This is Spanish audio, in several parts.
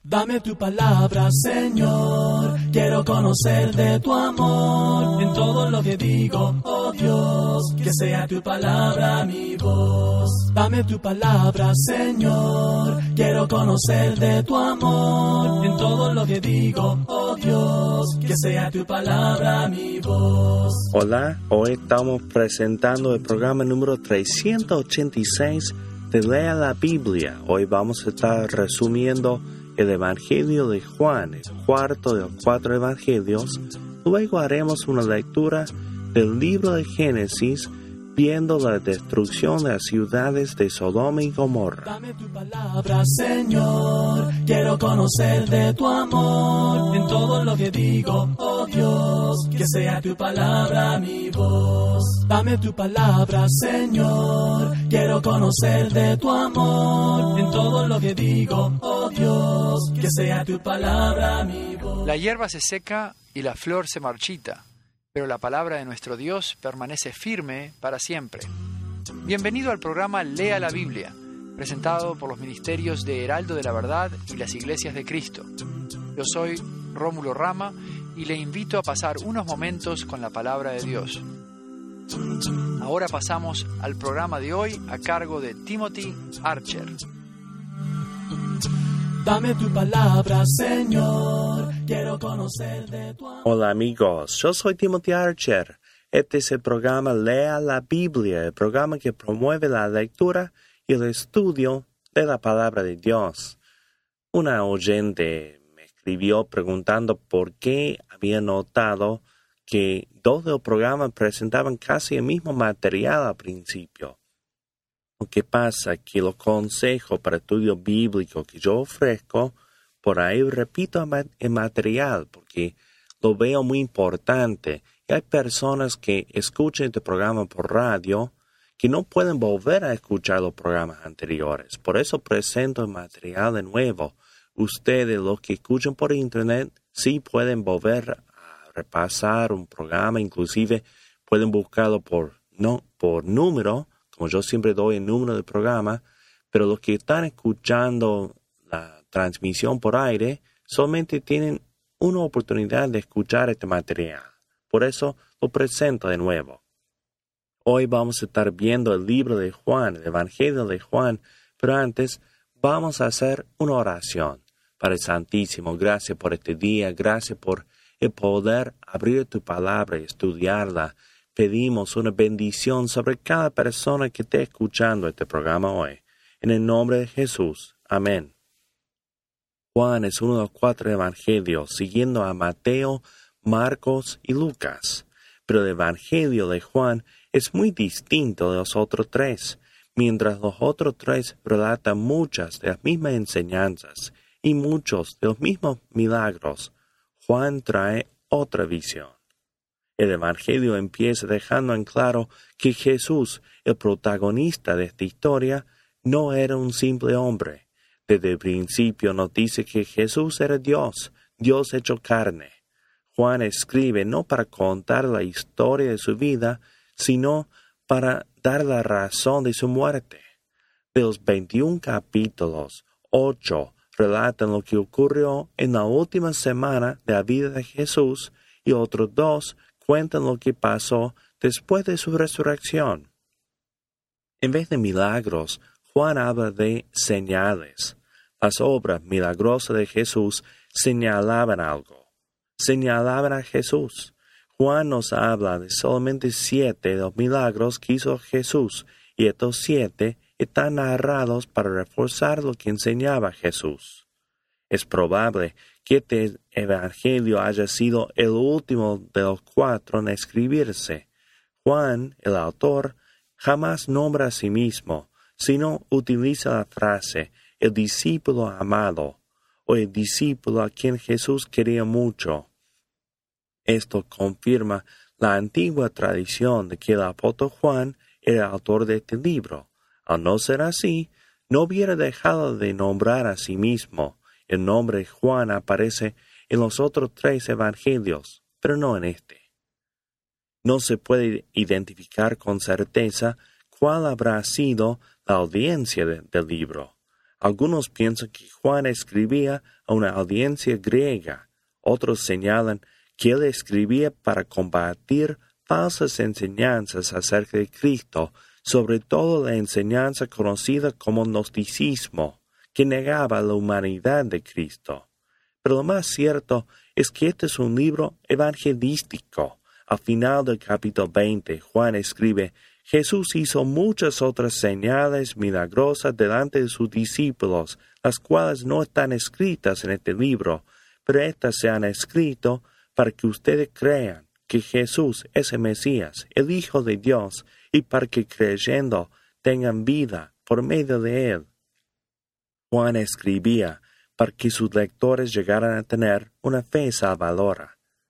Dame tu palabra, Señor, quiero conocer de tu amor. En todo lo que digo, oh Dios, que sea tu palabra mi voz. Dame tu palabra, Señor, quiero conocer de tu amor. En todo lo que digo, oh Dios, que sea tu palabra mi voz. Hola, hoy estamos presentando el programa número 386 de Lea la Biblia. Hoy vamos a estar resumiendo el Evangelio de Juan, el cuarto de los 4 evangelios. Luego haremos una lectura del libro de Génesis, viendo la destrucción de las ciudades de Sodoma y Gomorra. Dame tu palabra, Señor, quiero conocer de tu amor. En todo lo que digo, oh Dios, que sea tu palabra mi voz. Dame tu palabra, Señor, quiero conocer de tu amor. En todo lo que digo, oh Dios, que sea tu palabra mi voz. La hierba se seca y la flor se marchita, pero la palabra de nuestro Dios permanece firme para siempre. Bienvenido al programa Lea la Biblia, presentado por los ministerios de Heraldo de la Verdad y las Iglesias de Cristo. Yo soy Rómulo Rama y le invito a pasar unos momentos con la palabra de Dios. Ahora pasamos al programa de hoy a cargo de Timothy Archer. Dame tu palabra, Señor, quiero conocer de tu amor. Hola amigos, yo soy Timothy Archer. Este es el programa Lea la Biblia, el programa que promueve la lectura y el estudio de la palabra de Dios. Una oyente me escribió preguntando por qué había notado que 2 de los programas presentaban casi el mismo material al principio. Lo que pasa es que los consejos para estudio bíblico que yo ofrezco, por ahí repito el material porque lo veo muy importante. Y hay personas que escuchan este programa por radio que no pueden volver a escuchar los programas anteriores. Por eso presento el material de nuevo. Ustedes, los que escuchan por internet, sí pueden volver a repasar un programa, inclusive pueden buscarlo por número, como yo siempre doy el número del programa, pero los que están escuchando la transmisión por aire solamente tienen una oportunidad de escuchar este material. Por eso lo presento de nuevo. Hoy vamos a estar viendo el libro de Juan, el Evangelio de Juan, pero antes vamos a hacer una oración. Padre Santísimo, gracias por este día, gracias por el poder abrir tu palabra y estudiarla. Pedimos una bendición sobre cada persona que esté escuchando este programa hoy. En el nombre de Jesús. Amén. Juan es uno de los 4 evangelios, siguiendo a Mateo, Marcos y Lucas. Pero el evangelio de Juan es muy distinto de los otros 3. Mientras los otros 3 relatan muchas de las mismas enseñanzas y muchos de los mismos milagros, Juan trae otra visión. El Evangelio empieza dejando en claro que Jesús, el protagonista de esta historia, no era un simple hombre. Desde el principio nos dice que Jesús era Dios, Dios hecho carne. Juan escribe no para contar la historia de su vida, sino para dar la razón de su muerte. De los 21 capítulos, 8 relatan lo que ocurrió en la última semana de la vida de Jesús y otros 2 cuentan lo que pasó después de su resurrección. En vez de milagros, Juan habla de señales. Las obras milagrosas de Jesús señalaban algo. Señalaban a Jesús. Juan nos habla de solamente 7 de los milagros que hizo Jesús, y estos 7 están narrados para reforzar lo que enseñaba Jesús. Es probable que este evangelio haya sido el último de los 4 en escribirse. Juan, el autor, jamás nombra a sí mismo, sino utiliza la frase el discípulo amado o el discípulo a quien Jesús quería mucho. Esto confirma la antigua tradición de que el apóstol Juan era el autor de este libro. Al no ser así, no hubiera dejado de nombrar a sí mismo. El nombre Juan aparece en los otros 3 evangelios, pero no en este. No se puede identificar con certeza cuál habrá sido la audiencia del libro. Algunos piensan que Juan escribía a una audiencia griega. Otros señalan que él escribía para combatir falsas enseñanzas acerca de Cristo, sobre todo la enseñanza conocida como gnosticismo, que negaba la humanidad de Cristo. Pero lo más cierto es que este es un libro evangelístico. Al final del capítulo 20, Juan escribe: Jesús hizo muchas otras señales milagrosas delante de sus discípulos, las cuales no están escritas en este libro, pero éstas se han escrito para que ustedes crean que Jesús es el Mesías, el Hijo de Dios, y para que creyendo tengan vida por medio de él. Juan escribía para que sus lectores llegaran a tener una fe salvadora.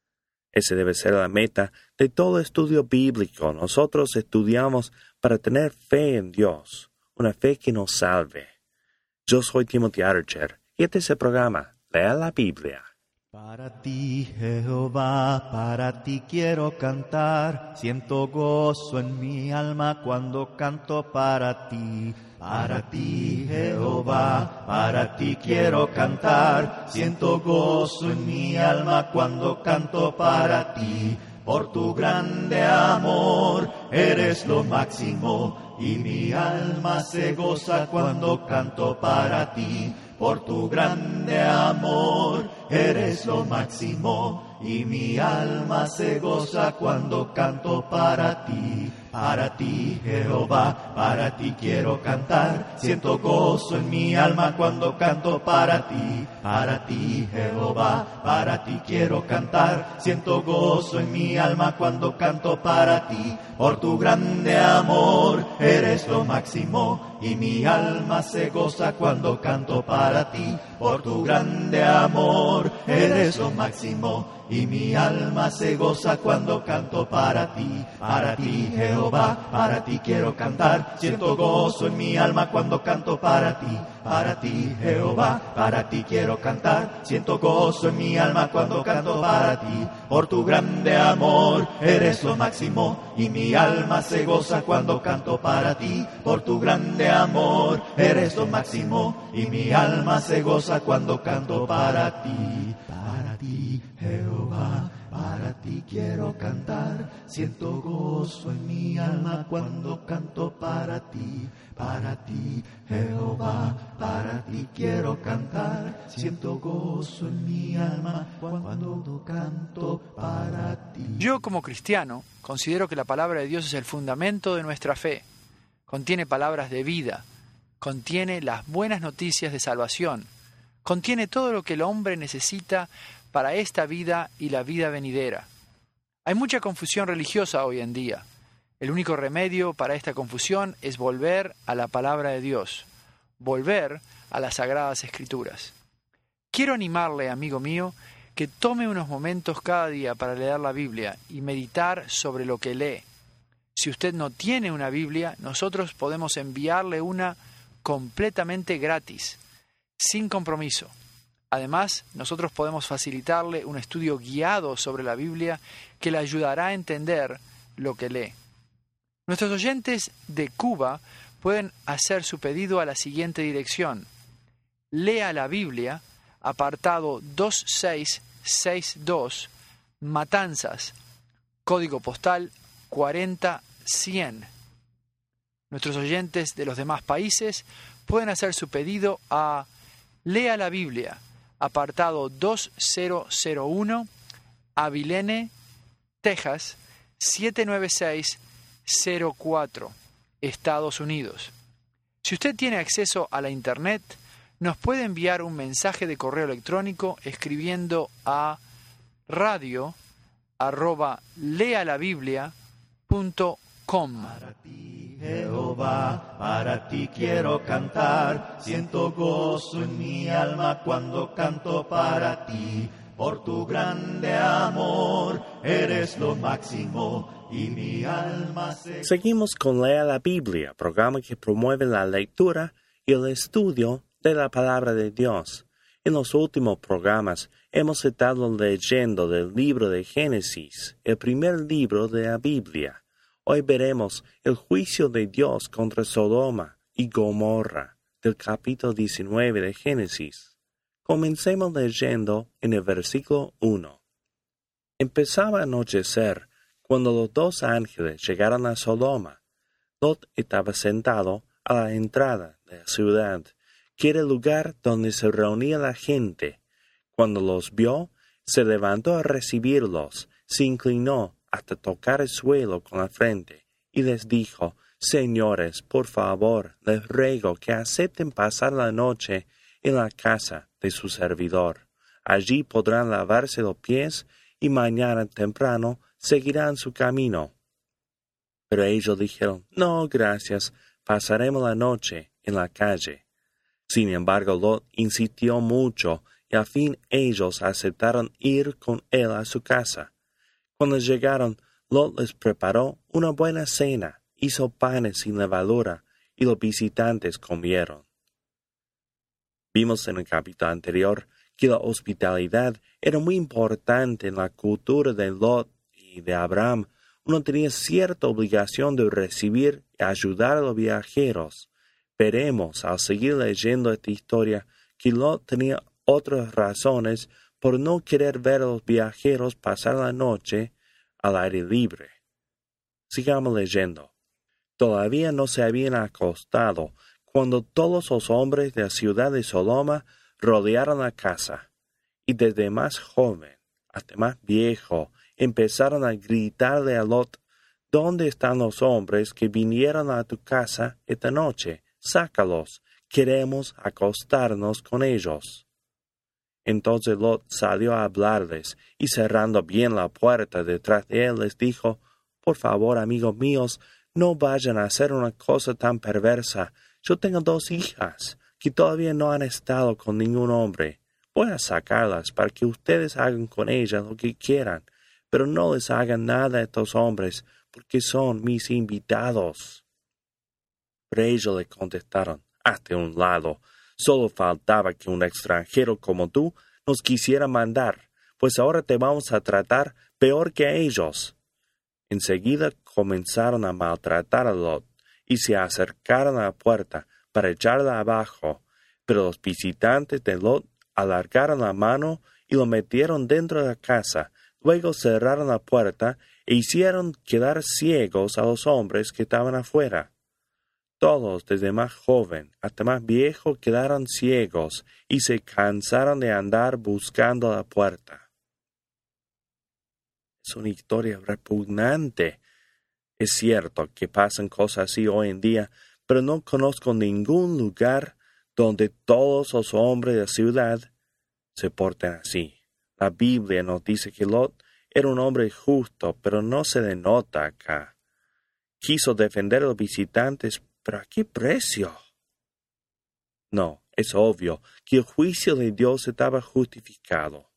Esa debe ser la meta de todo estudio bíblico. Nosotros estudiamos para tener fe en Dios, una fe que nos salve. Yo soy Timothy Archer y este es el programa Lea la Biblia. Para ti, Jehová, para ti quiero cantar, siento gozo en mi alma cuando canto para ti. Para ti, Jehová, para ti quiero cantar, siento gozo en mi alma cuando canto para ti. Por tu grande amor eres lo máximo y mi alma se goza cuando canto para ti. Por tu grande amor eres lo máximo y mi alma se goza cuando canto para ti. Para ti, Jehová, para ti quiero cantar, siento gozo en mi alma cuando canto para ti. Para ti, Jehová, para ti quiero cantar, siento gozo en mi alma cuando canto para ti. Por tu grande amor eres lo máximo y mi alma se goza cuando canto para ti. Por tu grande amor eres lo máximo y mi alma se goza cuando canto para ti. Para ti, Jehová, para ti quiero cantar, siento gozo en mi alma cuando canto para ti. Para ti, Jehová, para ti quiero cantar, siento gozo en mi alma cuando canto para ti. Por tu grande amor eres lo máximo y mi alma se goza cuando canto para ti. Por tu grande amor eres lo máximo y mi alma se goza cuando canto para ti. Para ti, Jehová, para ti quiero cantar, siento gozo en mi alma cuando canto para ti. Para ti, Jehová, para ti quiero cantar, siento gozo en mi alma cuando canto para ti. Yo, como cristiano, considero que la palabra de Dios es el fundamento de nuestra fe. Contiene palabras de vida, contiene las buenas noticias de salvación, contiene todo lo que el hombre necesita para esta vida y la vida venidera. Hay mucha confusión religiosa hoy en día. El único remedio para esta confusión es volver a la palabra de Dios, volver a las Sagradas Escrituras. Quiero animarle, amigo mío, que tome unos momentos cada día para leer la Biblia y meditar sobre lo que lee. Si usted no tiene una Biblia, nosotros podemos enviarle una completamente gratis, sin compromiso. Además, nosotros podemos facilitarle un estudio guiado sobre la Biblia que le ayudará a entender lo que lee. Nuestros oyentes de Cuba pueden hacer su pedido a la siguiente dirección: Lea la Biblia, apartado 2662, Matanzas, código postal 40100. Nuestros oyentes de los demás países pueden hacer su pedido a Lea la Biblia, apartado 2001, Abilene, Texas, 79604, Estados Unidos. Si usted tiene acceso a la Internet, nos puede enviar un mensaje de correo electrónico escribiendo a radio@lealabiblia.com. Para ti, Jehová, para ti quiero cantar, siento gozo en mi alma cuando canto para ti. Por tu grande amor eres lo máximo y mi alma se... Seguimos con Lea la Biblia, programa que promueve la lectura y el estudio de la palabra de Dios. En los últimos programas hemos estado leyendo del libro de Génesis, el primer libro de la Biblia. Hoy veremos el juicio de Dios contra Sodoma y Gomorra. del capítulo 19 de Génesis. Comencemos leyendo en el versículo 1. Empezaba a anochecer cuando los dos ángeles llegaron a Sodoma. Lot estaba sentado a la entrada de la ciudad, que era el lugar donde se reunía la gente. Cuando los vio, se levantó a recibirlos, se inclinó hasta tocar el suelo con la frente, y les dijo: Señores, por favor, les ruego que acepten pasar la noche en la casa de su servidor. Allí podrán lavarse los pies y mañana temprano seguirán su camino. Pero ellos dijeron: No, gracias, pasaremos la noche en la calle. Sin embargo, Lot insistió mucho, y al fin ellos aceptaron ir con él a su casa. Cuando llegaron, Lot les preparó una buena cena, hizo panes sin levadura, y los visitantes comieron. Vimos en el capítulo anterior que la hospitalidad era muy importante en la cultura de Lot y de Abraham. Uno tenía cierta obligación de recibir y ayudar a los viajeros. Veremos, al seguir leyendo esta historia, que Lot tenía otras razones por no querer ver a los viajeros pasar la noche al aire libre. Sigamos leyendo. Todavía no se habían acostado cuando todos los hombres de la ciudad de Sodoma rodearon la casa, y desde más joven hasta más viejo empezaron a gritarle a Lot: ¿Dónde están los hombres que vinieron a tu casa esta noche? Sácalos, queremos acostarnos con ellos. Entonces Lot salió a hablarles, y cerrando bien la puerta detrás de él, les dijo: Por favor, amigos míos, no vayan a hacer una cosa tan perversa. Yo tengo 2 hijas que todavía no han estado con ningún hombre. Voy a sacarlas para que ustedes hagan con ellas lo que quieran, pero no les hagan nada a estos hombres, porque son mis invitados. Pero ellos le contestaron: Hazte a un lado. Solo faltaba que un extranjero como tú nos quisiera mandar, pues ahora te vamos a tratar peor que a ellos. Enseguida comenzaron a maltratar a Lot, y se acercaron a la puerta para echarla abajo, pero los visitantes de Lot alargaron la mano y lo metieron dentro de la casa. Luego cerraron la puerta e hicieron quedar ciegos a los hombres que estaban afuera. Todos, desde más joven hasta más viejo, quedaron ciegos y se cansaron de andar buscando la puerta. Es una historia repugnante. Es cierto que pasan cosas así hoy en día, pero no conozco ningún lugar donde todos los hombres de la ciudad se porten así. La Biblia nos dice que Lot era un hombre justo, pero no se denota acá. Quiso defender a los visitantes, pero ¿a qué precio? No, es obvio que el juicio de Dios estaba justificado.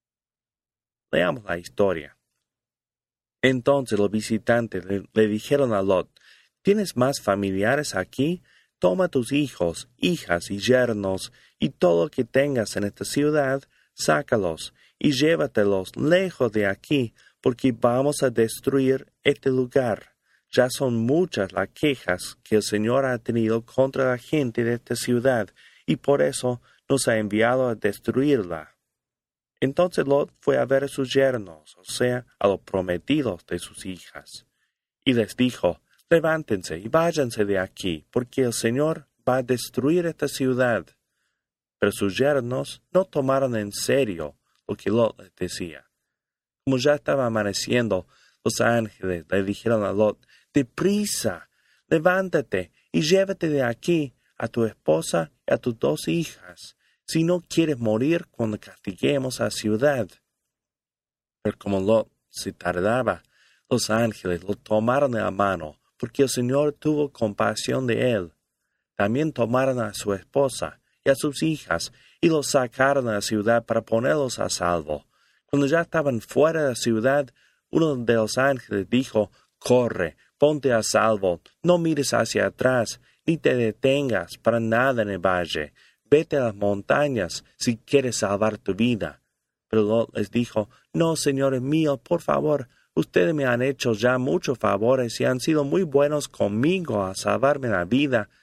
Leamos la historia. Entonces los visitantes le dijeron a Lot: ¿Tienes más familiares aquí? Toma tus hijos, hijas y yernos, y todo lo que tengas en esta ciudad, sácalos, y llévatelos lejos de aquí, porque vamos a destruir este lugar. Ya son muchas las quejas que el Señor ha tenido contra la gente de esta ciudad, y por eso nos ha enviado a destruirla. Entonces Lot fue a ver a sus yernos, o sea, a los prometidos de sus hijas, y les dijo: Levántense y váyanse de aquí, porque el Señor va a destruir esta ciudad. Pero sus yernos no tomaron en serio lo que Lot les decía. Como ya estaba amaneciendo, los ángeles le dijeron a Lot: Deprisa, levántate y llévate de aquí a tu esposa y a tus 2 hijas, si no quieres morir cuando castiguemos a la ciudad. Pero como Lot se tardaba, los ángeles lo tomaron de la mano, porque el Señor tuvo compasión de él. También tomaron a su esposa y a sus hijas, y los sacaron a la ciudad para ponerlos a salvo. Cuando ya estaban fuera de la ciudad, uno de los ángeles dijo: Corre, ponte a salvo, no mires hacia atrás, ni te detengas para nada en el valle. Vete a las montañas si quieres salvar tu vida. Pero Lot les dijo: No, señores míos, por favor, ustedes me han hecho ya muchos favores y han sido muy buenos conmigo a salvarme la vida.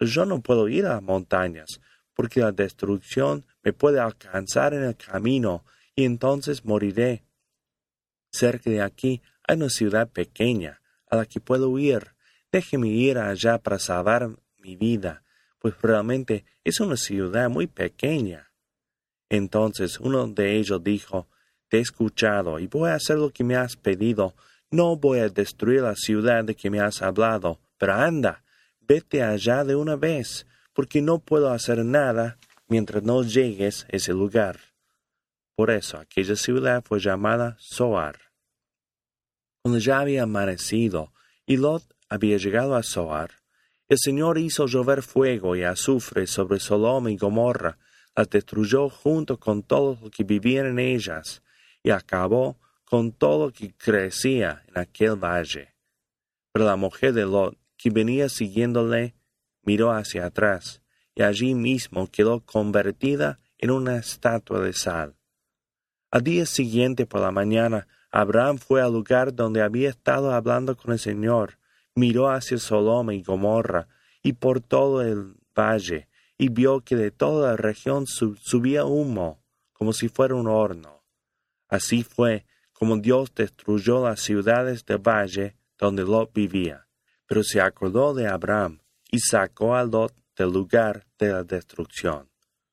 yo no puedo ir a las montañas, porque la destrucción me puede alcanzar en el camino y entonces moriré. Cerca de aquí hay una ciudad pequeña a la que puedo huir. Déjeme ir allá para salvar mi vida, pues realmente es una ciudad muy pequeña. Entonces uno de ellos dijo, te he escuchado y voy a hacer lo que me has pedido. No voy a destruir la ciudad de que me has hablado, pero anda, vete allá de una vez, porque no puedo hacer nada mientras no llegues a ese lugar. Por eso aquella ciudad fue llamada Zoar. Cuando ya había amanecido y Lot había llegado a Zoar, el Señor hizo llover fuego y azufre sobre Sodoma y Gomorra, las destruyó junto con todos los que vivían en ellas, y acabó con todo lo que crecía en aquel valle. Pero la mujer de Lot, que venía siguiéndole, miró hacia atrás, y allí mismo quedó convertida en una estatua de sal. Al día siguiente por la mañana, Abraham fue al lugar donde había estado hablando con el Señor, miró hacia Sodoma y Gomorra y por todo el valle, y vio que de toda la región subía humo, como si fuera un horno. Así fue como Dios destruyó las ciudades del valle donde Lot vivía. Pero se acordó de Abraham y sacó a Lot del lugar de la destrucción.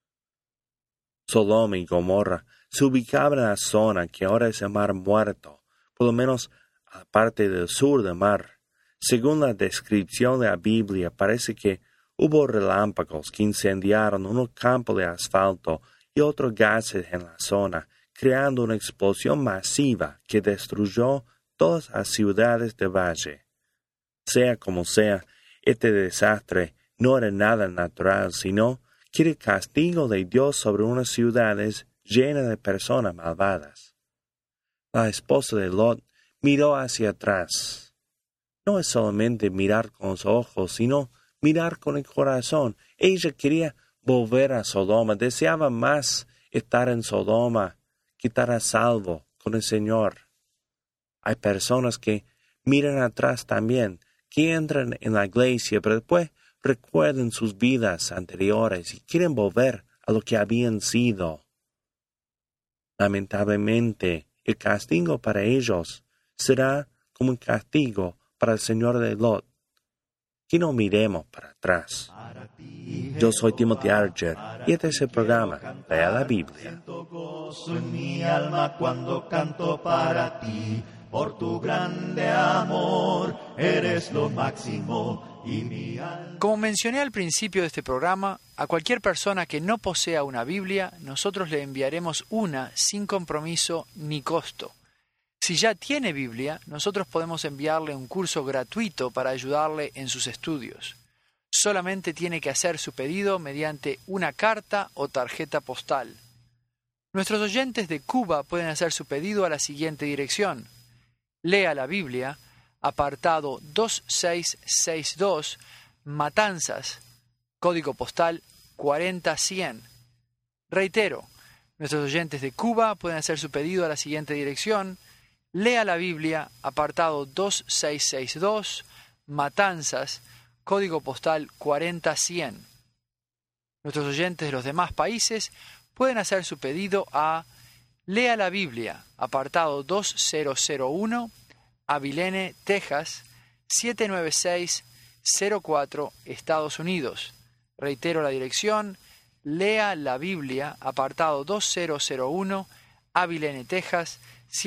Sodoma y Gomorra se ubicaban en la zona que ahora es el Mar Muerto, por lo menos a la parte del sur del mar. Según la descripción de la Biblia, parece que hubo relámpagos que incendiaron unos campos de asfalto y otros gases en la zona, creando una explosión masiva que destruyó todas las ciudades del valle. Sea como sea, este desastre no era nada natural, sino que era el castigo de Dios sobre unas ciudades llenas de personas malvadas. La esposa de Lot miró hacia atrás. No es solamente mirar con los ojos, sino mirar con el corazón. Ella quería volver a Sodoma, deseaba más estar en Sodoma que estar a salvo con el Señor. Hay personas que miran atrás también, que entran en la iglesia, pero después recuerdan sus vidas anteriores y quieren volver a lo que habían sido. Lamentablemente, el castigo para ellos será como un castigo para el Señor de Lot. Que no miremos para atrás. Yo soy Timothy Archer y este es el programa Lea la Biblia. Siento gozo en mi alma cuando canto para ti. Por tu grande amor eres lo máximo y mi alma. Como mencioné al principio de este programa, a cualquier persona que no posea una Biblia, nosotros le enviaremos una sin compromiso ni costo. Si ya tiene Biblia, nosotros podemos enviarle un curso gratuito para ayudarle en sus estudios. Solamente tiene que hacer su pedido mediante una carta o tarjeta postal. Nuestros oyentes de Cuba pueden hacer su pedido a la siguiente dirección. Lea la Biblia, apartado 2662, Matanzas, código postal 40100. Reitero, nuestros oyentes de Cuba pueden hacer su pedido a la siguiente dirección. Lea la Biblia, apartado 2662, Matanzas, código postal 40100. Nuestros oyentes de los demás países pueden hacer su pedido a Lea la Biblia, apartado 2001, Abilene, Texas, 79604, Estados Unidos. Reitero la dirección, Lea la Biblia, apartado 2001, Abilene, Texas,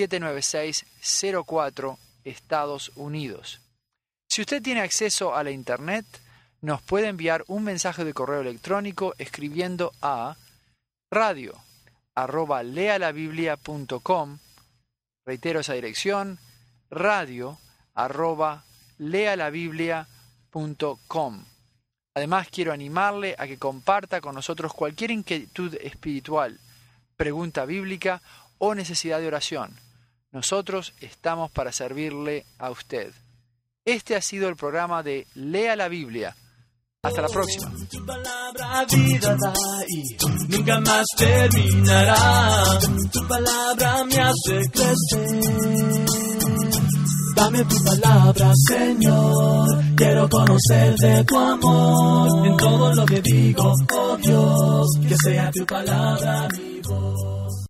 79604, Estados Unidos. Si usted tiene acceso a la Internet, nos puede enviar un mensaje de correo electrónico escribiendo a radio@lealabiblia.com. Reitero esa dirección, radio@lealabiblia.com. Además, quiero animarle a que comparta con nosotros cualquier inquietud espiritual, pregunta bíblica o necesidad de oración. Nosotros estamos para servirle a usted. Este ha sido el programa de Lea la Biblia. Hasta la próxima. Tu palabra vida da y nunca más terminará. Tu palabra me hace crecer. Dame tu palabra, Señor, quiero conocer de tu amor. En todo lo que digo, oh Dios, que sea tu palabra mi voz.